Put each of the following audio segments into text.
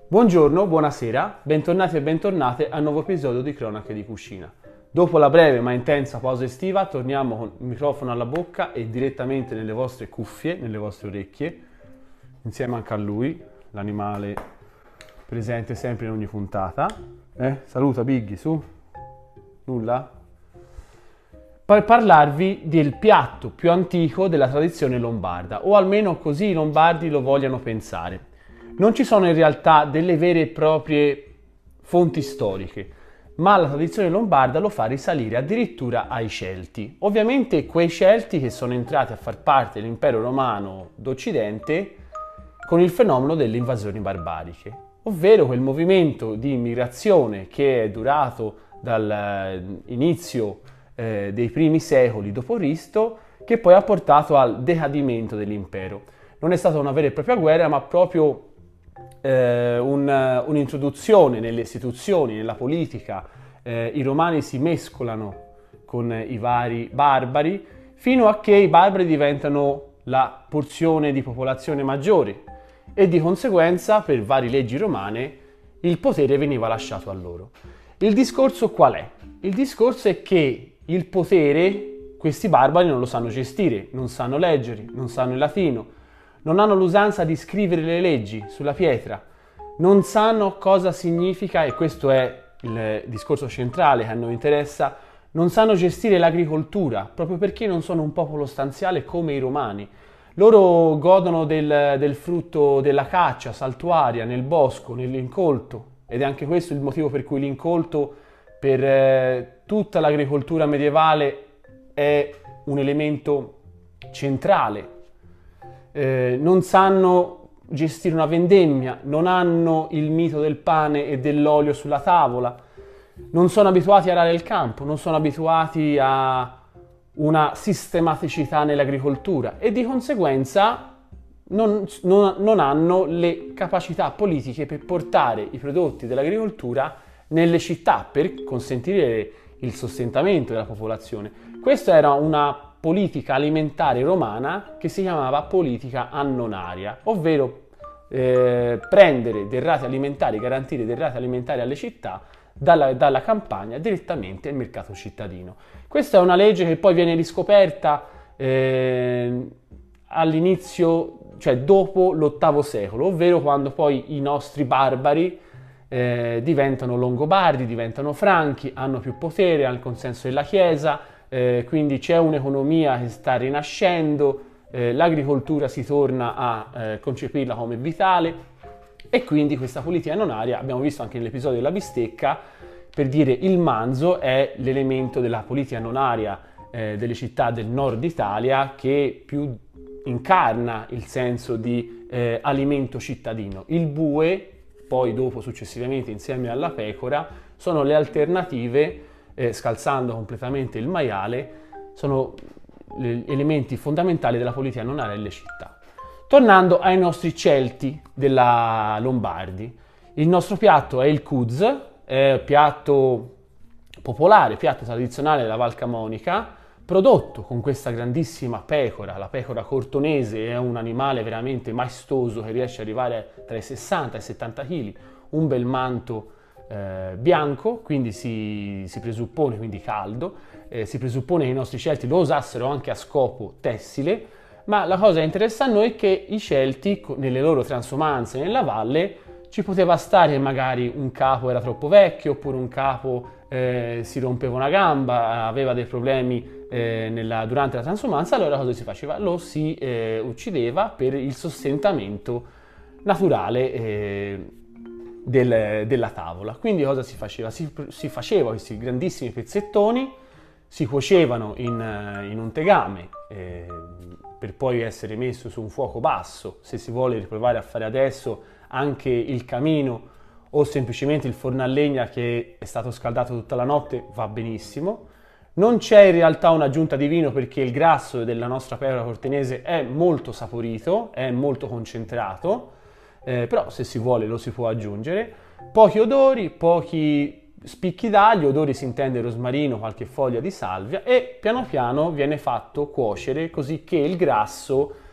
Buongiorno, buonasera, bentornati e bentornate a un nuovo episodio di Cronache di Cucina. Dopo la breve ma intensa pausa estiva torniamo con il microfono alla bocca e direttamente nelle vostre cuffie, nelle vostre orecchie, insieme anche a lui, l'animale presente sempre in ogni puntata. Saluta Biggie, su. Nulla? Per parlarvi del piatto più antico della tradizione lombarda, o almeno così i lombardi lo vogliano pensare. Non ci sono in realtà delle vere e proprie fonti storiche, ma la tradizione lombarda lo fa risalire addirittura ai Celti. Ovviamente quei Celti che sono entrati a far parte dell'impero romano d'Occidente con il fenomeno delle invasioni barbariche, ovvero quel movimento di immigrazione che è durato dall'inizio dei primi secoli d.C., che poi ha portato al decadimento dell'impero. Non è stata una vera e propria guerra, ma proprio un'introduzione nelle istituzioni, nella politica. I romani si mescolano con i vari barbari fino a che i barbari diventano la porzione di popolazione maggiore e di conseguenza, per varie leggi romane, il potere veniva lasciato a loro. Il discorso qual è? Il discorso è che il potere questi barbari non lo sanno gestire, non sanno leggere, non sanno il latino, non hanno l'usanza di scrivere le leggi sulla pietra, non sanno cosa significa, e questo è il discorso centrale che a noi interessa, non sanno gestire l'agricoltura, proprio perché non sono un popolo stanziale come i romani. Loro godono del frutto della caccia saltuaria nel bosco, nell'incolto, ed è anche questo il motivo per cui l'incolto per tutta l'agricoltura medievale è un elemento centrale. Non sanno gestire una vendemmia, non hanno il mito del pane e dell'olio sulla tavola, non sono abituati a arare il campo, non sono abituati a una sistematicità nell'agricoltura e di conseguenza non hanno le capacità politiche per portare i prodotti dell'agricoltura nelle città per consentire il sostentamento della popolazione. Questa era una politica alimentare romana che si chiamava politica annonaria, ovvero prendere derrate alimentari, garantire derrate alimentari alle città dalla campagna direttamente al mercato cittadino. Questa è una legge che poi viene riscoperta all'inizio, cioè dopo l'VIII secolo, ovvero quando poi i nostri barbari diventano longobardi, diventano franchi, hanno più potere, hanno il consenso della Chiesa, quindi c'è un'economia che sta rinascendo, l'agricoltura si torna a concepirla come vitale e quindi questa politica annonaria, abbiamo visto anche nell'episodio della bistecca, per dire il manzo è l'elemento della politica annonaria delle città del nord Italia che più incarna il senso di alimento cittadino. Il bue, poi dopo successivamente insieme alla pecora, sono le alternative, scalzando completamente il maiale, sono gli elementi fondamentali della politica annonaria delle città. Tornando ai nostri Celti della Lombardi, il nostro piatto è il kuz, è piatto popolare, piatto tradizionale della Val Camonica, prodotto con questa grandissima pecora. La pecora cortonese è un animale veramente maestoso che riesce ad arrivare tra i 60 e i 70 kg, un bel manto bianco, quindi si presuppone, quindi caldo, si presuppone che i nostri Celti lo usassero anche a scopo tessile, ma la cosa che interessa a noi è che i Celti, nelle loro transumanze nella valle, ci poteva stare che magari un capo era troppo vecchio, oppure un capo si rompeva una gamba, aveva dei problemi durante la transumanza, allora cosa si faceva? Lo si uccideva per il sostentamento naturale della tavola. Quindi cosa si faceva? Si faceva questi grandissimi pezzettoni, si cuocevano in un tegame per poi essere messo su un fuoco basso. Se si vuole riprovare a fare adesso anche il camino o semplicemente il forno a legna che è stato scaldato tutta la notte, va benissimo. Non c'è in realtà un'aggiunta di vino perché il grasso della nostra pecora cortenese è molto saporito, è molto concentrato, però se si vuole lo si può aggiungere. Pochi odori, pochi spicchi d'aglio, odori si intende rosmarino, qualche foglia di salvia, e piano piano viene fatto cuocere così che il grasso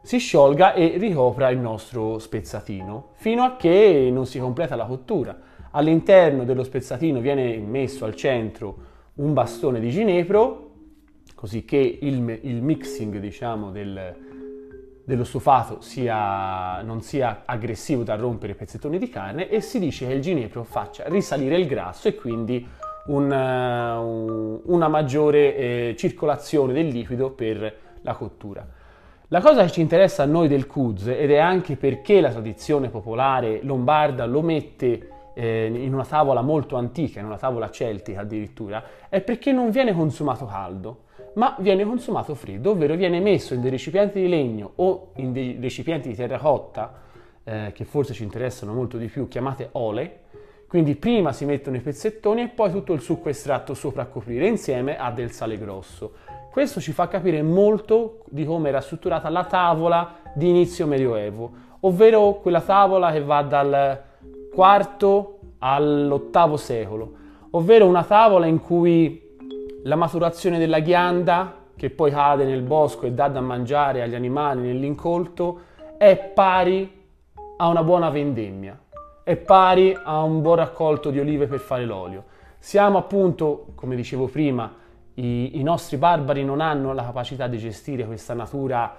si sciolga e ricopra il nostro spezzatino, fino a che non si completa la cottura. All'interno dello spezzatino viene messo al centro un bastone di ginepro, così che il mixing, diciamo, dello stufato non sia aggressivo da rompere i pezzettoni di carne, e si dice che il ginepro faccia risalire il grasso e quindi una maggiore circolazione del liquido per la cottura. La cosa che ci interessa a noi del kuz, ed è anche perché la tradizione popolare lombarda lo mette in una tavola molto antica, in una tavola celtica addirittura, è perché non viene consumato caldo, ma viene consumato freddo, ovvero viene messo in dei recipienti di legno o in dei recipienti di terracotta, che forse ci interessano molto di più, chiamate ole. Quindi prima si mettono i pezzettoni e poi tutto il succo estratto sopra a coprire, insieme a del sale grosso. Questo ci fa capire molto di come era strutturata la tavola di inizio Medioevo, ovvero quella tavola che va dal IV all'VIII secolo, ovvero una tavola in cui la maturazione della ghianda, che poi cade nel bosco e dà da mangiare agli animali nell'incolto, è pari a una buona vendemmia, è pari a un buon raccolto di olive per fare l'olio. Siamo appunto, come dicevo prima, i nostri barbari non hanno la capacità di gestire questa natura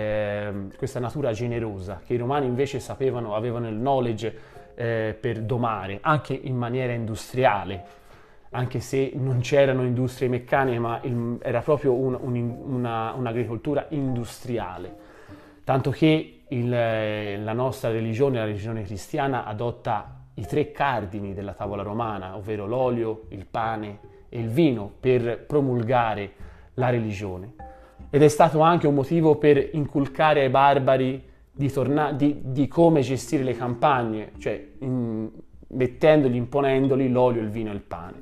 generosa, che i romani invece avevano il knowledge per domare, anche in maniera industriale, anche se non c'erano industrie meccaniche, ma era proprio un'agricoltura industriale. Tanto che la nostra religione, la religione cristiana, adotta i 3 cardini della tavola romana, ovvero l'olio, il pane e il vino, per promulgare la religione. Ed è stato anche un motivo per inculcare ai barbari di come gestire le campagne, cioè imponendoli l'olio, il vino e il pane.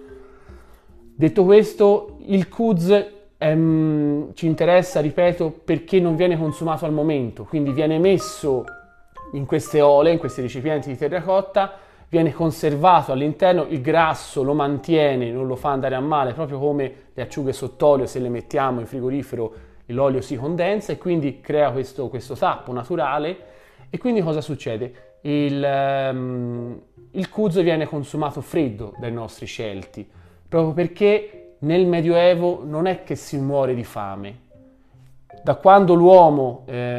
Detto questo, il kuz ci interessa, ripeto, perché non viene consumato al momento, quindi viene messo in queste ole, in questi recipienti di terracotta, viene conservato all'interno, il grasso lo mantiene, non lo fa andare a male, proprio come le acciughe sott'olio, se le mettiamo in frigorifero l'olio si condensa e quindi crea questo tappo naturale. E quindi cosa succede? Il kuz viene consumato freddo dai nostri Celti, proprio perché nel Medioevo non è che si muore di fame. Da quando l'uomo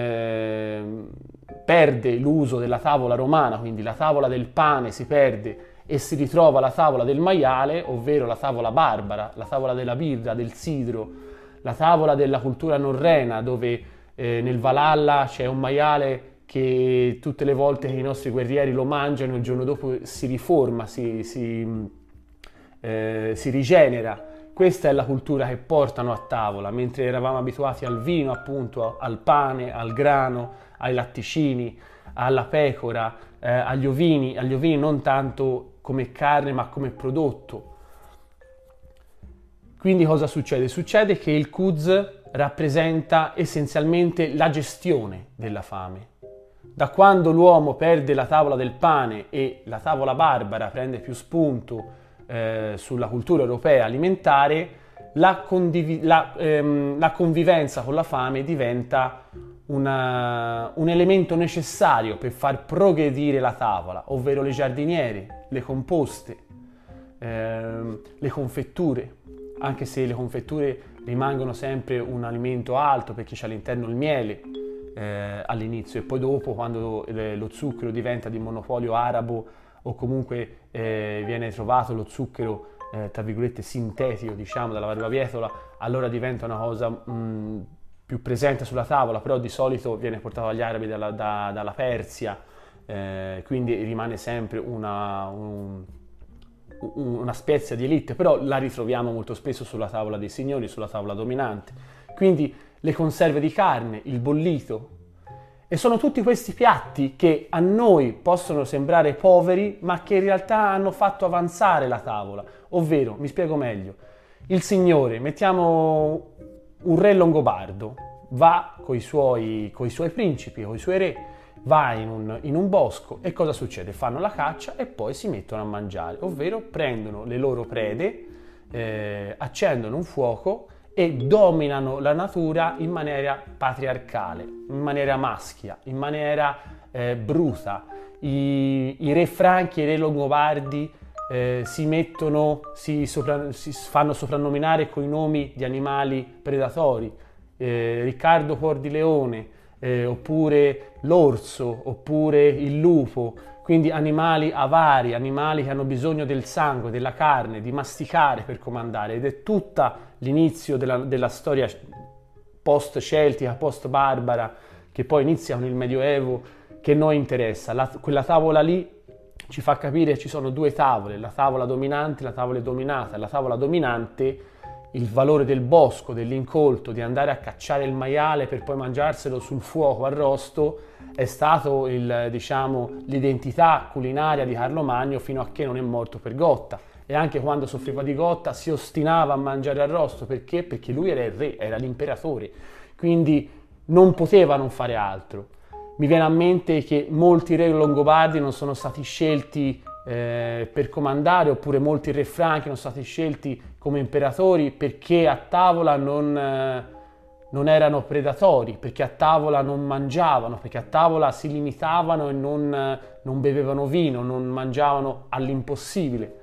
perde l'uso della tavola romana, quindi la tavola del pane si perde e si ritrova la tavola del maiale, ovvero la tavola barbara, la tavola della birra, del sidro, la tavola della cultura norrena, dove nel Valhalla c'è un maiale che tutte le volte che i nostri guerrieri lo mangiano, il giorno dopo si riforma, si rigenera. Questa è la cultura che portano a tavola, mentre eravamo abituati al vino, appunto, al pane, al grano, ai latticini, alla pecora, agli ovini non tanto come carne ma come prodotto. Quindi cosa succede? Succede che il kuz rappresenta essenzialmente la gestione della fame. Da quando l'uomo perde la tavola del pane e la tavola barbara prende più spunto sulla cultura europea alimentare, la convivenza con la fame diventa un elemento necessario per far progredire la tavola, ovvero le giardiniere, le composte, le confetture, anche se le confetture rimangono sempre un alimento alto perché c'è all'interno il miele all'inizio, e poi dopo, quando lo zucchero diventa di monopolio arabo, o comunque viene trovato lo zucchero tra virgolette sintetico, diciamo, dalla barbabietola, allora diventa una cosa più presente sulla tavola, però di solito viene portato agli arabi dalla Persia, quindi rimane sempre una spezia di elite, però la ritroviamo molto spesso sulla tavola dei signori, sulla tavola dominante. Quindi le conserve di carne, il bollito. E sono tutti questi piatti che a noi possono sembrare poveri, ma che in realtà hanno fatto avanzare la tavola. Ovvero, mi spiego meglio, il signore, mettiamo un re longobardo, va coi suoi principi, coi suoi re, va in un bosco, e cosa succede? Fanno la caccia e poi si mettono a mangiare, ovvero prendono le loro prede, accendono un fuoco e dominano la natura in maniera patriarcale, in maniera maschia, in maniera bruta. I re franchi e i re longobardi si fanno soprannominare con i nomi di animali predatori, Riccardo Cuor di Leone, oppure l'orso, oppure il lupo, quindi animali avari, animali che hanno bisogno del sangue, della carne, di masticare per comandare, ed è tutta l'inizio della storia post-celtica, post-barbara, che poi inizia con il Medioevo, che noi interessa. Quella tavola lì ci fa capire che ci sono due tavole, la tavola dominante e la tavola dominata. La tavola dominante, il valore del bosco, dell'incolto, di andare a cacciare il maiale per poi mangiarselo sul fuoco arrosto, è stato l'identità culinaria di Carlo Magno fino a che non è morto per gotta. E anche quando soffriva di gotta si ostinava a mangiare arrosto. Perché? Perché lui era il re, era l'imperatore, quindi non poteva non fare altro. Mi viene a mente che molti re longobardi non sono stati scelti per comandare, oppure molti re franchi non sono stati scelti come imperatori perché a tavola non erano predatori, perché a tavola non mangiavano, perché a tavola si limitavano e non bevevano vino, non mangiavano all'impossibile.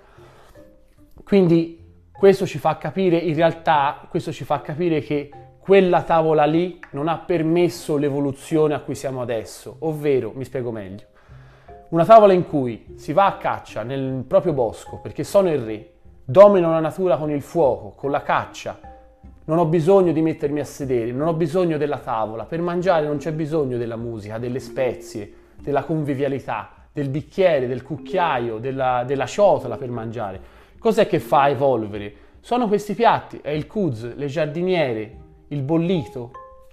Quindi questo ci fa capire, in realtà, questo ci fa capire che quella tavola lì non ha permesso l'evoluzione a cui siamo adesso, ovvero, mi spiego meglio, una tavola in cui si va a caccia nel proprio bosco perché sono il re, domino la natura con il fuoco, con la caccia, non ho bisogno di mettermi a sedere, non ho bisogno della tavola, per mangiare non c'è bisogno della musica, delle spezie, della convivialità, del bicchiere, del cucchiaio, della ciotola per mangiare. Cos'è che fa evolvere? Sono questi piatti, è il kuz, le giardiniere, il bollito,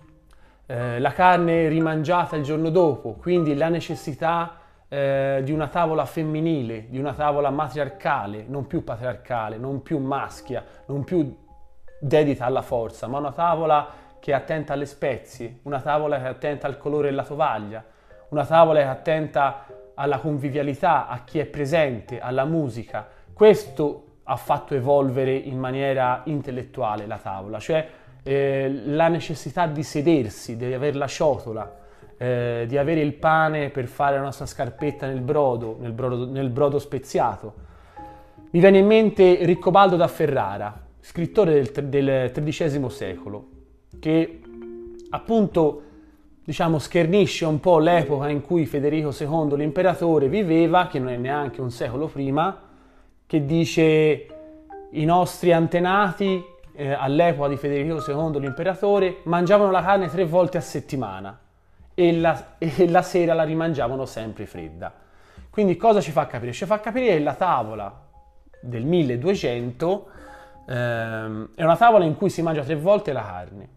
la carne rimangiata il giorno dopo, quindi la necessità di una tavola femminile, di una tavola matriarcale, non più patriarcale, non più maschia, non più dedita alla forza, ma una tavola che è attenta alle spezie, una tavola che è attenta al colore della tovaglia, una tavola che è attenta alla convivialità, a chi è presente, alla musica. Questo ha fatto evolvere in maniera intellettuale la tavola, cioè la necessità di sedersi, di avere la ciotola, di avere il pane per fare la nostra scarpetta nel brodo speziato. Mi viene in mente Riccobaldo da Ferrara, scrittore del XIII secolo, che appunto schernisce un po' l'epoca in cui Federico II, l'imperatore, viveva, che non è neanche un secolo prima, che dice: i nostri antenati all'epoca di Federico II, l'imperatore, mangiavano la carne 3 volte a settimana e la sera la rimangiavano sempre fredda. Quindi cosa ci fa capire? Ci fa capire che la tavola del 1200 è una tavola in cui si mangia 3 volte la carne.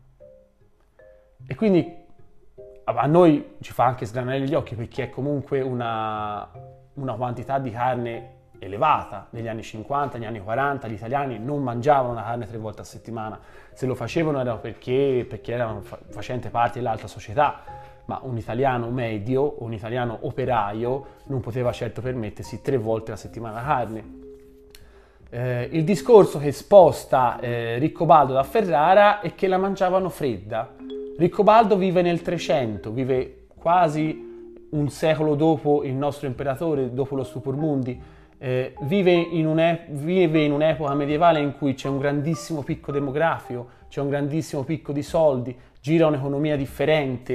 E quindi a noi ci fa anche sgranare gli occhi, perché è comunque una quantità di carne elevata. Negli anni 50, negli anni 40 gli italiani non mangiavano la carne 3 volte a settimana. Se lo facevano era perché erano facenti parte dell'alta società, ma un italiano medio o un italiano operaio non poteva certo permettersi 3 volte la settimana la carne. Il discorso che sposta Riccobaldo da Ferrara è che la mangiavano fredda. Riccobaldo vive nel 300, vive quasi un secolo dopo il nostro imperatore, dopo lo Stupor Mundi. Vive in un'epoca medievale in cui c'è un grandissimo picco demografico, c'è un grandissimo picco di soldi, gira un'economia differente,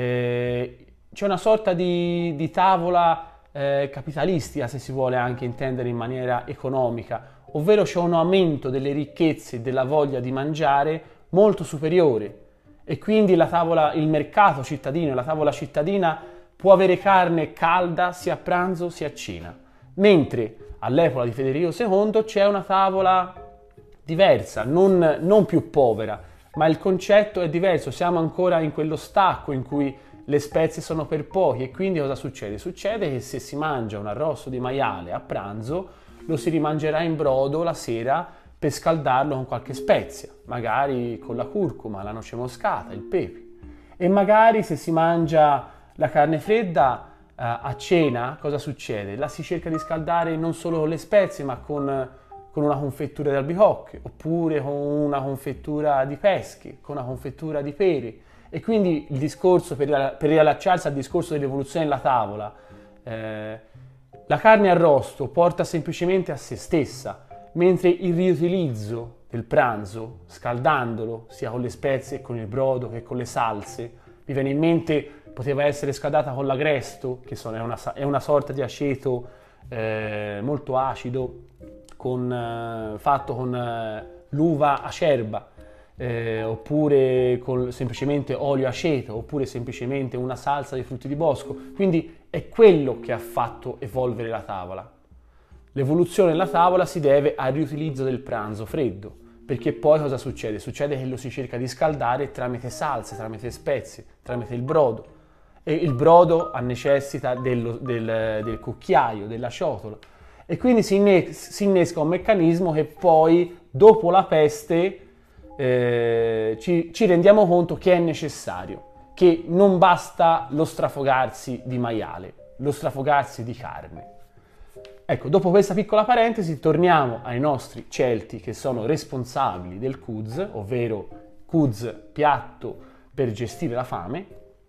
c'è una sorta di tavola capitalistica, se si vuole anche intendere in maniera economica, ovvero c'è un aumento delle ricchezze e della voglia di mangiare molto superiore, e quindi il mercato cittadino, la tavola cittadina può avere carne calda sia a pranzo sia a cena. Mentre all'epoca di Federico II c'è una tavola diversa, non più povera, ma il concetto è diverso. Siamo ancora in quello stacco in cui le spezie sono per pochi, e quindi cosa succede? Succede che se si mangia un arrosto di maiale a pranzo, lo si rimangerà in brodo la sera per scaldarlo con qualche spezia, magari con la curcuma, la noce moscata, il pepe. E magari se si mangia la carne fredda a cena, cosa succede? La si cerca di scaldare non solo con le spezie, ma con con una confettura di albicocche, oppure con una confettura di pesche, con una confettura di pere. E quindi il discorso, per riallacciarsi al discorso dell'evoluzione della tavola, la carne arrosto porta semplicemente a se stessa, mentre il riutilizzo del pranzo, scaldandolo sia con le spezie che con il brodo che con le salse, mi viene in mente, poteva essere scaldata con l'agresto, che è una sorta di aceto molto acido, fatto con l'uva acerba, oppure con semplicemente olio aceto, oppure semplicemente una salsa di frutti di bosco. Quindi è quello che ha fatto evolvere la tavola. L'evoluzione della tavola si deve al riutilizzo del pranzo freddo, perché poi cosa succede? Succede che lo si cerca di scaldare tramite salse, tramite spezie, tramite il brodo. E il brodo necessita del cucchiaio, della ciotola. E quindi si innesca un meccanismo che poi, dopo la peste, ci rendiamo conto che è necessario, che non basta lo strafogarsi di maiale, lo strafogarsi di carne. Ecco, dopo questa piccola parentesi torniamo ai nostri Celti che sono responsabili del Kuz, ovvero Kuz, piatto per gestire la fame.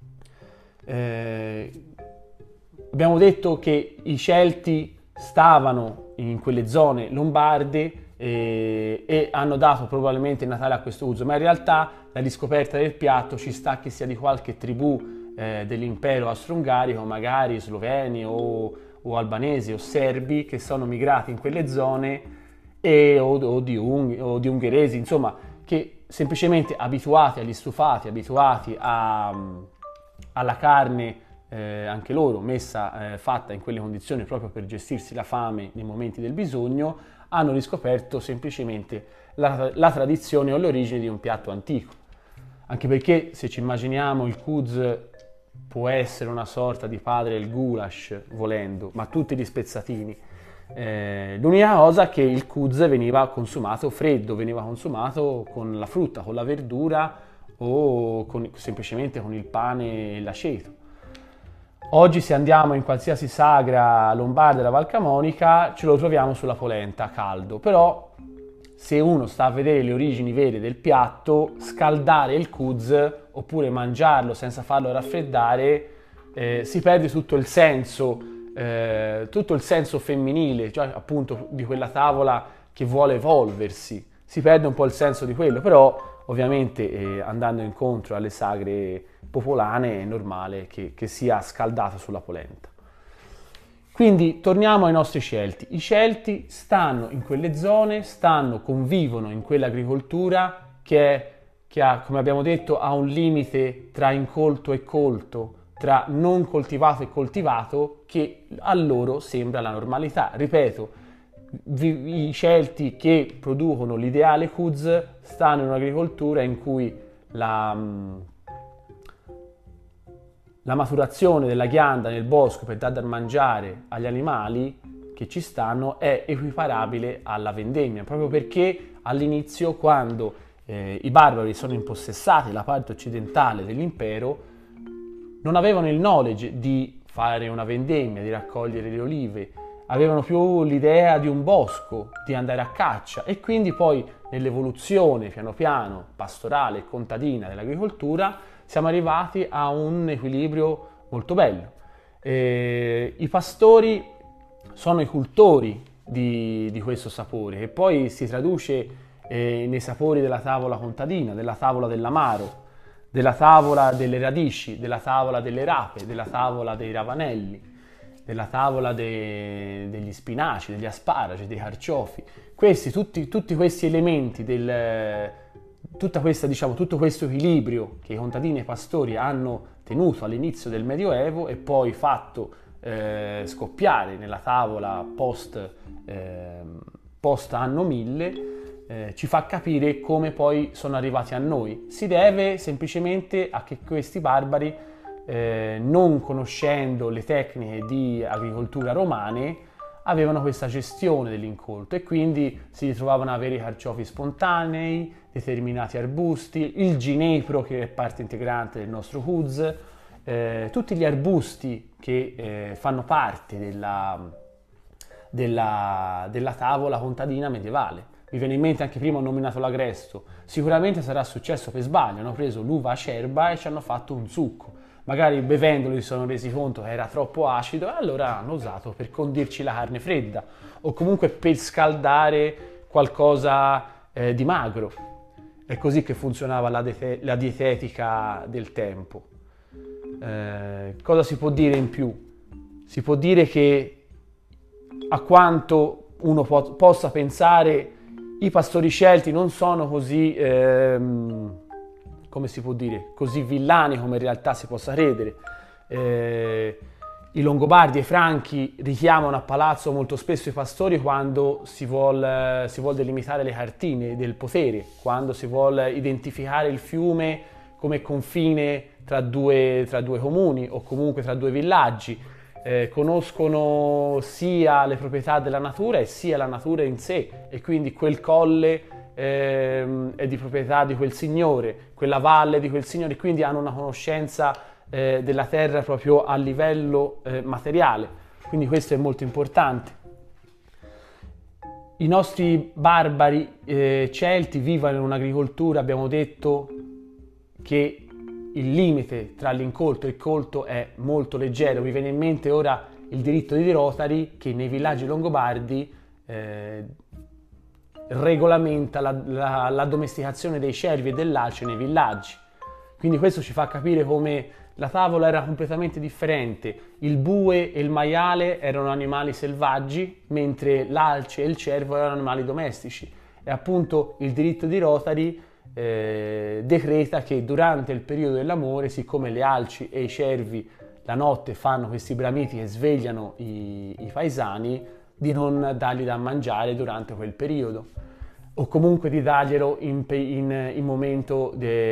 Abbiamo detto che i Celti stavano in quelle zone lombarde e hanno dato probabilmente il Natale a questo uso, ma in realtà la riscoperta del piatto ci sta che sia di qualche tribù dell'impero austro-ungarico, magari sloveni o albanesi o serbi, che sono migrati in quelle zone o di ungheresi, insomma, che semplicemente abituati agli stufati, abituati alla carne anche loro fatta in quelle condizioni proprio per gestirsi la fame nei momenti del bisogno, hanno riscoperto semplicemente la tradizione o l'origine di un piatto antico. Anche perché, se ci immaginiamo, il Kuz può essere una sorta di padre del goulash, volendo, ma tutti gli spezzatini. L'unica cosa è che il Kuz veniva consumato freddo, veniva consumato con la frutta, con la verdura o semplicemente con il pane e l'aceto. Oggi, se andiamo in qualsiasi sagra lombarda della Val Camonica, ce lo troviamo sulla polenta caldo, però se uno sta a vedere le origini vere del piatto, scaldare il Kuz oppure mangiarlo senza farlo raffreddare si perde tutto il senso femminile, cioè appunto di quella tavola che vuole evolversi. Si perde un po' il senso di quello, però ovviamente andando incontro alle sagre popolane è normale che sia scaldato sulla polenta. Quindi torniamo ai nostri Celti. I Celti stanno in quelle zone, convivono in quell'agricoltura che ha, come abbiamo detto, ha un limite tra incolto e colto, tra non coltivato e coltivato, che a loro sembra la normalità. Ripeto, i Celti che producono l'ideale Kuz stanno in un'agricoltura in cui la maturazione della ghianda nel bosco per dar da mangiare agli animali che ci stanno è equiparabile alla vendemmia, proprio perché all'inizio, quando i barbari sono impossessati la parte occidentale dell'impero, non avevano il knowledge di fare una vendemmia, di raccogliere le olive, avevano più l'idea di un bosco, di andare a caccia, e quindi poi nell'evoluzione piano piano pastorale e contadina dell'agricoltura siamo arrivati a un equilibrio molto bello. I pastori sono i cultori di questo sapore, che poi si traduce nei sapori della tavola contadina, della tavola dell'amaro, della tavola delle radici, della tavola delle rape, della tavola dei ravanelli, della tavola degli spinaci, degli asparagi, dei carciofi. Tutti questi elementi tutto questo equilibrio che i contadini e i pastori hanno tenuto all'inizio del Medioevo e poi fatto scoppiare nella tavola post anno 1000, ci fa capire come poi sono arrivati a noi. Si deve semplicemente a che questi barbari, non conoscendo le tecniche di agricoltura romane, avevano questa gestione dell'incolto e quindi si ritrovavano ad avere i carciofi spontanei, determinati arbusti, il ginepro che è parte integrante del nostro Kuz, tutti gli arbusti che fanno parte della tavola contadina medievale. Mi viene in mente anche prima ho nominato l'agresto, sicuramente sarà successo per sbaglio, hanno preso l'uva acerba e ci hanno fatto un succo, magari bevendolo si sono resi conto che era troppo acido e allora l'hanno usato per condirci la carne fredda o comunque per scaldare qualcosa di magro. È così che funzionava la dietetica del tempo. Cosa si può dire in più? Si può dire che a quanto uno possa pensare i pastori celti non sono così, come si può dire, così villani come in realtà si possa credere. I Longobardi e i Franchi richiamano a palazzo molto spesso i pastori quando si vuol delimitare le cartine del potere, quando si vuole identificare il fiume come confine tra due comuni o comunque tra due villaggi. Conoscono sia le proprietà della natura e sia la natura in sé e quindi quel colle è di proprietà di quel signore, quella valle di quel signore, quindi hanno una conoscenza della terra proprio a livello materiale, quindi questo è molto importante. I nostri barbari celti vivono in un'agricoltura, abbiamo detto che il limite tra l'incolto e il colto è molto leggero. Mi viene in mente ora il diritto di Rotari che nei villaggi longobardi regolamenta la domesticazione dei cervi e dell'alce nei villaggi. Quindi questo ci fa capire come la tavola era completamente differente. Il bue e il maiale erano animali selvaggi, mentre l'alce e il cervo erano animali domestici. E appunto il diritto di Rotari decreta che durante il periodo dell'amore, siccome le alci e i cervi la notte fanno questi bramiti che svegliano i paesani, di non dargli da mangiare durante quel periodo o comunque di darglielo in momento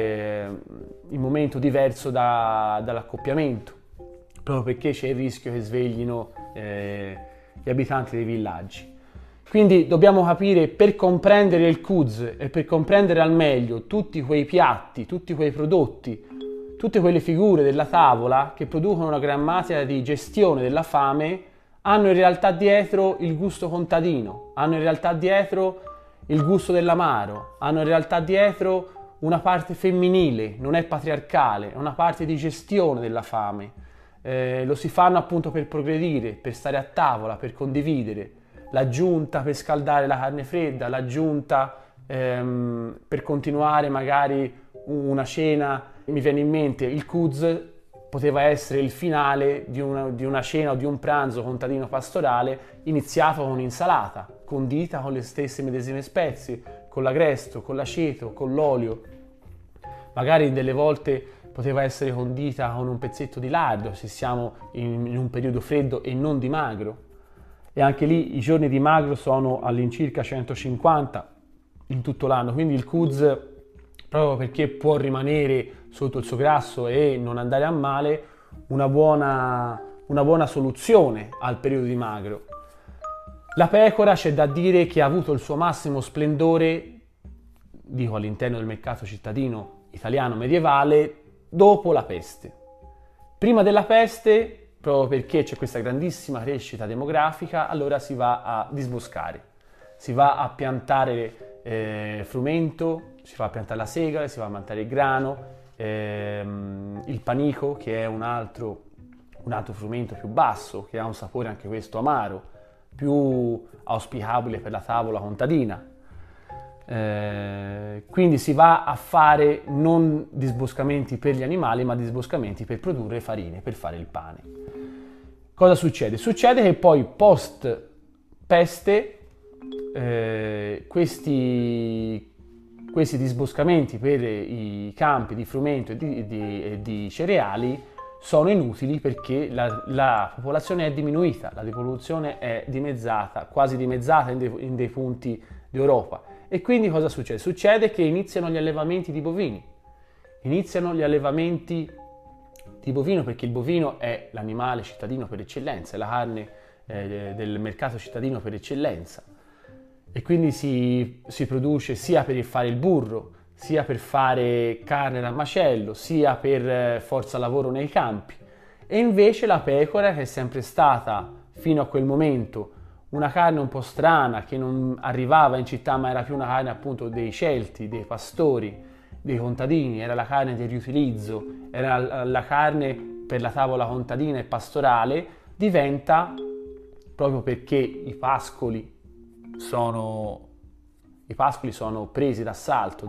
diverso dall'accoppiamento, proprio perché c'è il rischio che sveglino gli abitanti dei villaggi. Quindi dobbiamo capire, per comprendere il Kuz e per comprendere al meglio tutti quei piatti, tutti quei prodotti, tutte quelle figure della tavola che producono una grammatica di gestione della fame, hanno in realtà dietro il gusto contadino, hanno in realtà dietro il gusto dell'amaro, hanno in realtà dietro una parte femminile, non è patriarcale, è una parte di gestione della fame. Lo si fanno appunto per progredire, per stare a tavola, per condividere. L'aggiunta per scaldare la carne fredda, l'aggiunta per continuare magari una cena. Mi viene in mente il Kuz poteva essere il finale di una cena o di un pranzo contadino pastorale iniziato con un'insalata, condita con le stesse medesime spezie, con l'agresto, con l'aceto, con l'olio. Magari delle volte poteva essere condita con un pezzetto di lardo se siamo in un periodo freddo e non di magro. E anche lì i giorni di magro sono all'incirca 150 in tutto l'anno, quindi il Kuz, proprio perché può rimanere sotto il suo grasso e non andare a male, una buona soluzione al periodo di magro. La pecora c'è da dire che ha avuto il suo massimo splendore, dico all'interno del mercato cittadino italiano medievale, dopo la peste. Prima della peste, proprio perché c'è questa grandissima crescita demografica, allora si va a disboscare, si va a piantare frumento, si va a piantare la segale, si va a piantare il grano, il panico, che è un altro frumento più basso, che ha un sapore anche questo amaro, più auspicabile per la tavola contadina. Quindi si va a fare non disboscamenti per gli animali, ma disboscamenti per produrre farine, per fare il pane. Cosa succede? Succede che poi post peste questi disboscamenti per i campi di frumento e di cereali sono inutili perché la popolazione è diminuita, la riproduzione è dimezzata, quasi dimezzata in dei punti d'Europa. E quindi cosa succede? Succede che iniziano gli allevamenti di bovini. Iniziano gli allevamenti di bovino perché il bovino è l'animale cittadino per eccellenza, è la carne del mercato cittadino per eccellenza. E quindi si produce sia per fare il burro, sia per fare carne da macello, sia per forza lavoro nei campi. E invece la pecora, che è sempre stata fino a quel momento una carne un po' strana che non arrivava in città, ma era più una carne appunto dei Celti, dei pastori, dei contadini, era la carne del riutilizzo, era la carne per la tavola contadina e pastorale, diventa, proprio perché i pascoli sono presi d'assalto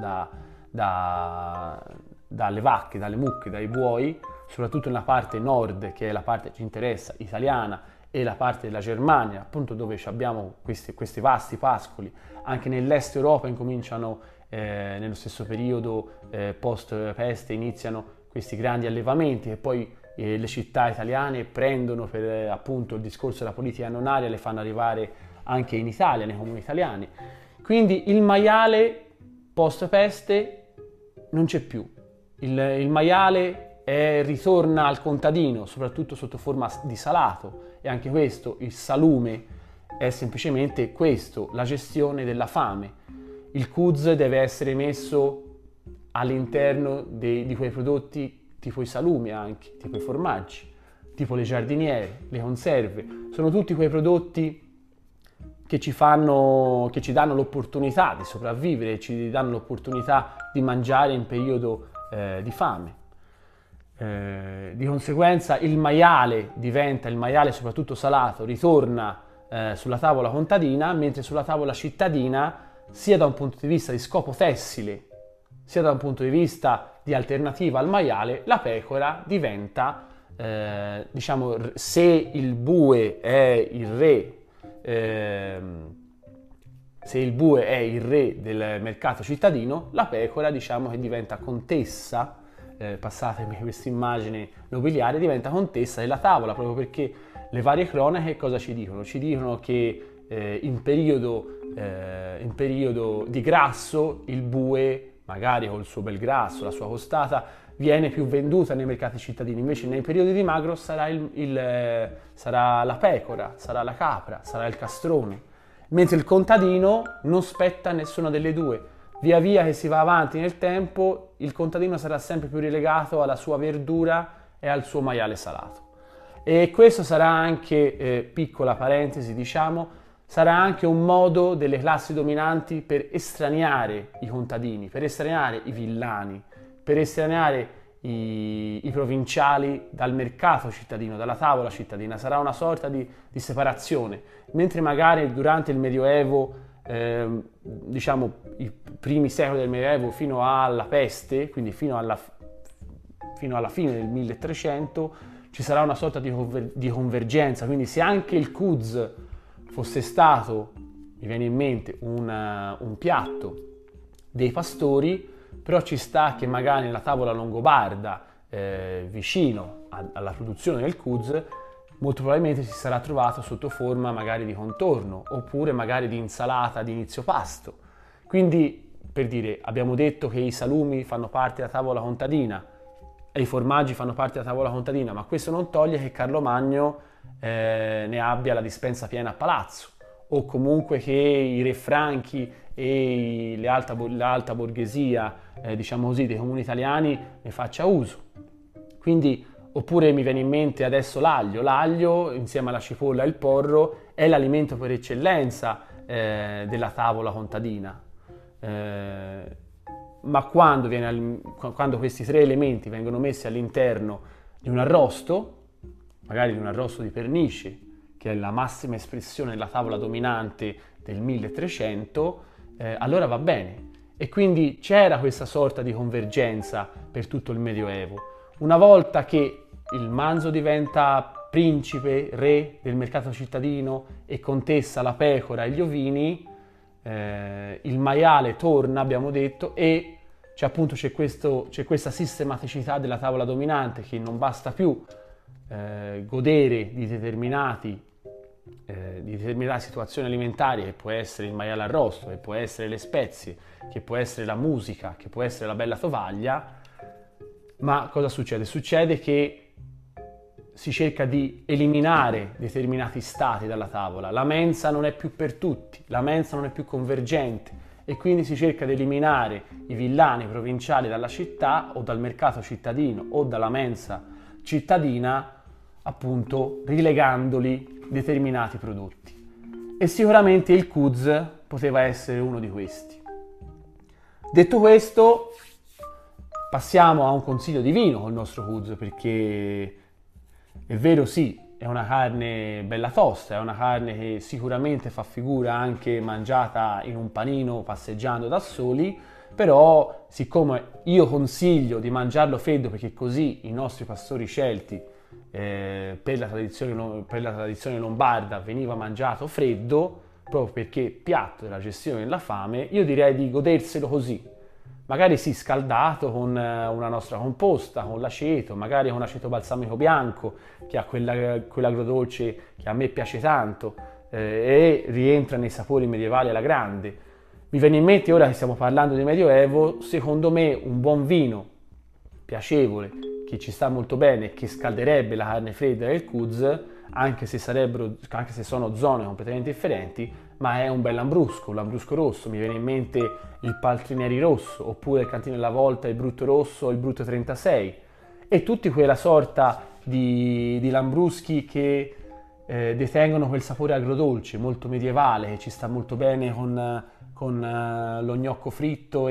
dalle vacche, dalle mucche, dai buoi, soprattutto nella parte nord, che è la parte che ci interessa, italiana, e la parte della Germania, appunto dove abbiamo questi vasti pascoli. Anche nell'est Europa incominciano, nello stesso periodo post-peste, iniziano questi grandi allevamenti e poi le città italiane prendono, per appunto il discorso della politica annonaria, le fanno arrivare anche in Italia, nei comuni italiani. Quindi il maiale post-peste non c'è più. Il maiale ritorna al contadino, soprattutto sotto forma di salato, e anche questo, il salume, è semplicemente questo, la gestione della fame. Il CUZ deve essere messo all'interno di quei prodotti, tipo i salumi anche, tipo i formaggi, tipo le giardiniere, le conserve. Sono tutti quei prodotti che ci danno l'opportunità di sopravvivere, ci danno l'opportunità di mangiare in periodo di fame. Di conseguenza il maiale soprattutto salato, ritorna sulla tavola contadina, mentre sulla tavola cittadina, sia da un punto di vista di scopo tessile, sia da un punto di vista di alternativa al maiale, la pecora diventa, se il bue è il re, del mercato cittadino, la pecora, diciamo, che diventa contessa, passatemi questa immagine nobiliare, diventa contessa della tavola, proprio perché le varie cronache cosa ci dicono? Ci dicono che in periodo di grasso il bue, magari col suo bel grasso, la sua costata, viene più venduta nei mercati cittadini, invece nei periodi di magro sarà la pecora, sarà la capra, sarà il castrone, mentre il contadino non spetta nessuna delle due. Via via che si va avanti nel tempo, il contadino sarà sempre più relegato alla sua verdura e al suo maiale salato. E questo sarà anche, piccola parentesi, diciamo, sarà anche un modo delle classi dominanti per estraniare i contadini, per estraniare i villani, per estraniare i provinciali dal mercato cittadino, dalla tavola cittadina. Sarà una sorta di separazione, mentre magari durante il Medioevo, diciamo i primi secoli del Medioevo fino alla peste, quindi fino alla fine del 1300, ci sarà una sorta di convergenza. Quindi se anche il CUZ fosse stato, mi viene in mente, un piatto dei pastori, però ci sta che magari nella tavola longobarda, vicino alla produzione del CUZ, molto probabilmente si sarà trovato sotto forma magari di contorno, oppure magari di insalata di inizio pasto. Quindi, per dire, abbiamo detto che i salumi fanno parte della tavola contadina e i formaggi fanno parte della tavola contadina, ma questo non toglie che Carlo Magno ne abbia la dispensa piena a palazzo, o comunque che i re franchi e l'alta borghesia, diciamo così, dei comuni italiani ne faccia uso. Quindi, oppure mi viene in mente adesso l'aglio insieme alla cipolla e il porro è l'alimento per eccellenza della tavola contadina. Ma quando questi tre elementi vengono messi all'interno di un arrosto, magari di un arrosto di pernice, che è la massima espressione della tavola dominante del 1300, allora va bene. E quindi c'era questa sorta di convergenza per tutto il Medioevo. Una volta che il manzo diventa principe, re del mercato cittadino e contessa la pecora e gli ovini, il maiale torna, abbiamo detto, e c'è questa sistematicità della tavola dominante, che non basta più godere di determinate situazioni alimentari, che può essere il maiale arrosto, che può essere le spezie, che può essere la musica, che può essere la bella tovaglia. Ma cosa succede? Succede che si cerca di eliminare determinati stati dalla tavola. La mensa non è più per tutti, la mensa non è più convergente, e quindi si cerca di eliminare i villani provinciali dalla città o dal mercato cittadino o dalla mensa cittadina, appunto rilegandoli determinati prodotti. e sicuramente il Kuz poteva essere uno di questi. Detto questo, passiamo a un consiglio di vino col nostro Kuz, perché è vero, sì, è una carne bella tosta, è una carne che sicuramente fa figura anche mangiata in un panino passeggiando da soli, però siccome io consiglio di mangiarlo freddo perché così i nostri pastori celti per la tradizione lombarda veniva mangiato freddo, proprio perché piatto della gestione della fame, io direi di goderselo così. Magari sì, scaldato con una nostra composta, con l'aceto, magari con l'aceto balsamico bianco, che ha quell'agrodolce che a me piace tanto e rientra nei sapori medievali alla grande. Mi viene in mente, ora che stiamo parlando di Medioevo, secondo me un buon vino piacevole, che ci sta molto bene, che scalderebbe la carne fredda del Kuz, anche se sono zone completamente differenti, ma è un bel lambrusco rosso. Mi viene in mente il Paltrineri rosso, oppure il Cantinella Volta, il Brutto rosso, il Brutto 36, e tutti quella sorta di lambruschi che detengono quel sapore agrodolce molto medievale, che ci sta molto bene con lo gnocco fritto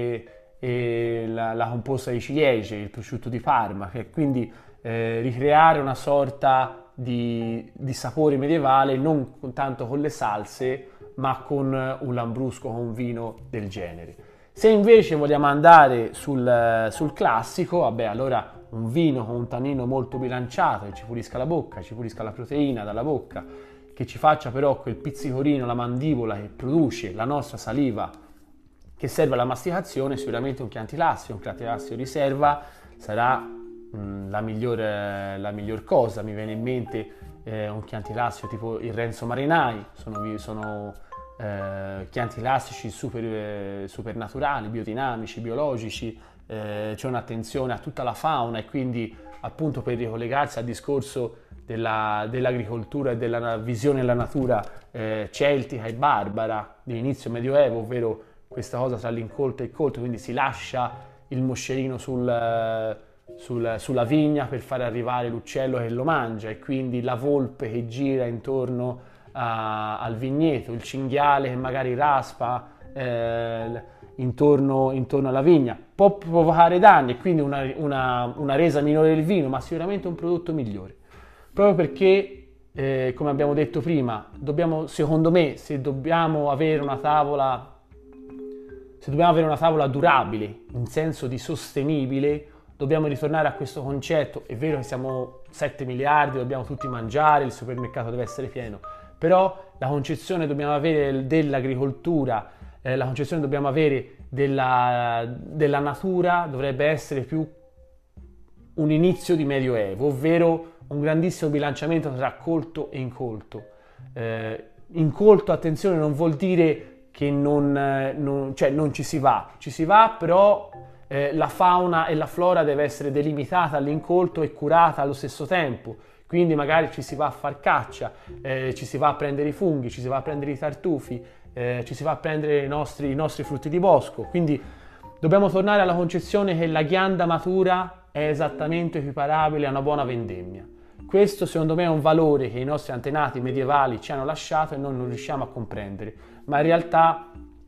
e la composta di ciliegie, il prosciutto di Parma, che quindi ricreare una sorta di sapore medievale non tanto con le salse, ma con un lambrusco, con un vino del genere. Se invece vogliamo andare sul classico, vabbè, allora un vino con un tannino molto bilanciato, che ci pulisca la bocca, ci pulisca la proteina dalla bocca, che ci faccia però quel pizzicorino, la mandibola che produce la nostra saliva, che serve alla masticazione, sicuramente un Chianti Classico riserva sarà la miglior cosa. Mi viene in mente un Chianti Classico tipo il Renzo Marinai, sono Chianti classici super naturali, biodinamici, biologici, c'è un'attenzione a tutta la fauna e quindi appunto per ricollegarsi al discorso dell'agricoltura e della visione della natura celtica e barbara di inizio medioevo, ovvero questa cosa tra l'incolto e il colto, quindi si lascia il moscerino sulla vigna per far arrivare l'uccello che lo mangia e quindi la volpe che gira intorno al vigneto, il cinghiale che magari raspa intorno alla vigna, può provocare danni e quindi una resa minore del vino, ma sicuramente un prodotto migliore. Proprio perché, come abbiamo detto prima, secondo me, se dobbiamo avere una tavola durabile, in senso di sostenibile, dobbiamo ritornare a questo concetto. È vero che siamo 7 miliardi, dobbiamo tutti mangiare, il supermercato deve essere pieno, però la concezione dobbiamo avere dell'agricoltura, la concezione dobbiamo avere della natura dovrebbe essere più un inizio di Medioevo, ovvero un grandissimo bilanciamento tra colto e incolto. Incolto, attenzione, non vuol dire che non ci si va, però la fauna e la flora deve essere delimitata all'incolto e curata allo stesso tempo. Quindi magari ci si va a far caccia, ci si va a prendere i funghi, ci si va a prendere i tartufi, ci si va a prendere i nostri frutti di bosco. Quindi dobbiamo tornare alla concezione che la ghianda matura è esattamente equiparabile a una buona vendemmia. Questo secondo me è un valore che i nostri antenati medievali ci hanno lasciato e noi non riusciamo a comprendere, ma in realtà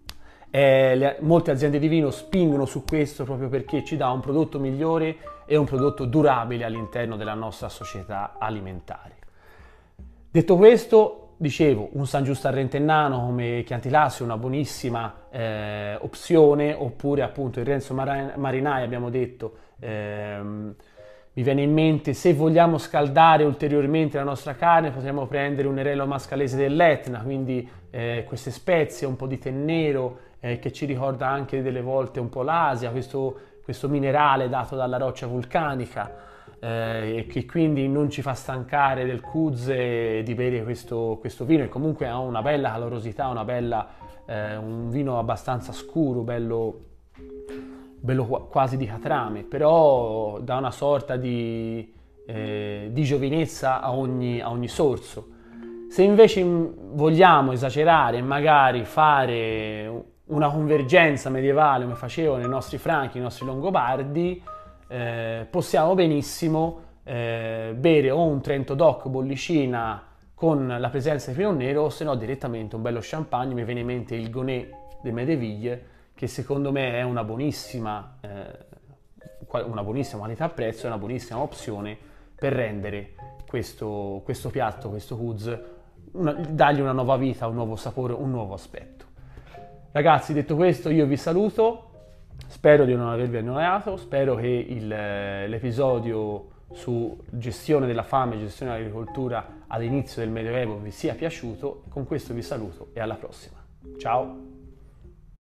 molte aziende di vino spingono su questo proprio perché ci dà un prodotto migliore e un prodotto durabile all'interno della nostra società alimentare. Detto questo, dicevo, un San Giusto Arrentennano come Chianti Classico è una buonissima opzione, oppure appunto il Renzo Marinai, abbiamo detto, mi viene in mente, se vogliamo scaldare ulteriormente la nostra carne, potremmo prendere un Nerello Mascalese dell'Etna, quindi queste spezie, un po' di tè nero, che ci ricorda anche delle volte un po' l'Asia, questo minerale dato dalla roccia vulcanica, e che quindi non ci fa stancare del Kuz e di bere questo vino, che comunque ha una bella calorosità, un vino abbastanza scuro, bello quasi di catrame, però dà una sorta di giovinezza a ogni sorso. Se invece vogliamo esagerare e magari fare una convergenza medievale come facevano i nostri franchi, i nostri longobardi, possiamo benissimo bere o un Trento DOC bollicina con la presenza di Pinot Nero, o se no direttamente un bello champagne. Mi viene in mente il Gonnet de Medeville, che secondo me è una buonissima qualità-prezzo, è una buonissima opzione per rendere questo piatto, questo Huз, dargli una nuova vita, un nuovo sapore, un nuovo aspetto. Ragazzi, detto questo, io vi saluto, spero di non avervi annoiato, spero che l'episodio su gestione della fame e gestione dell'agricoltura all'inizio del Medioevo vi sia piaciuto. Con questo vi saluto e alla prossima. Ciao!